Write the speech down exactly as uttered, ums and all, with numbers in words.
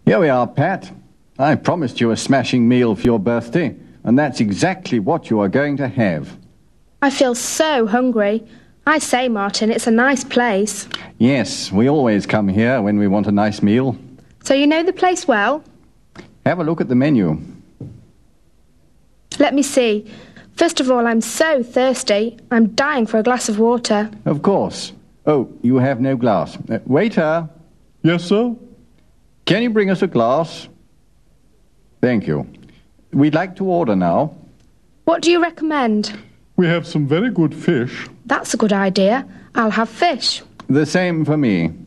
Here we are, Pat. I promised you a smashing meal for your birthday, and that's exactly what you are going to have. I feel so hungry. I say, Martin, it's a nice place. Yes, we always come here when we want a nice meal. So you know the place well? Have a look at the menu. Let me see. First of all, I'm so thirsty. I'm dying for a glass of water. Of course. Oh, you have no glass. Uh, waiter! Yes, sir? Can you bring us a glass? Thank you. We'd like to order now. What do you recommend? We have some very good fish. That's a good idea. I'll have fish. The same for me.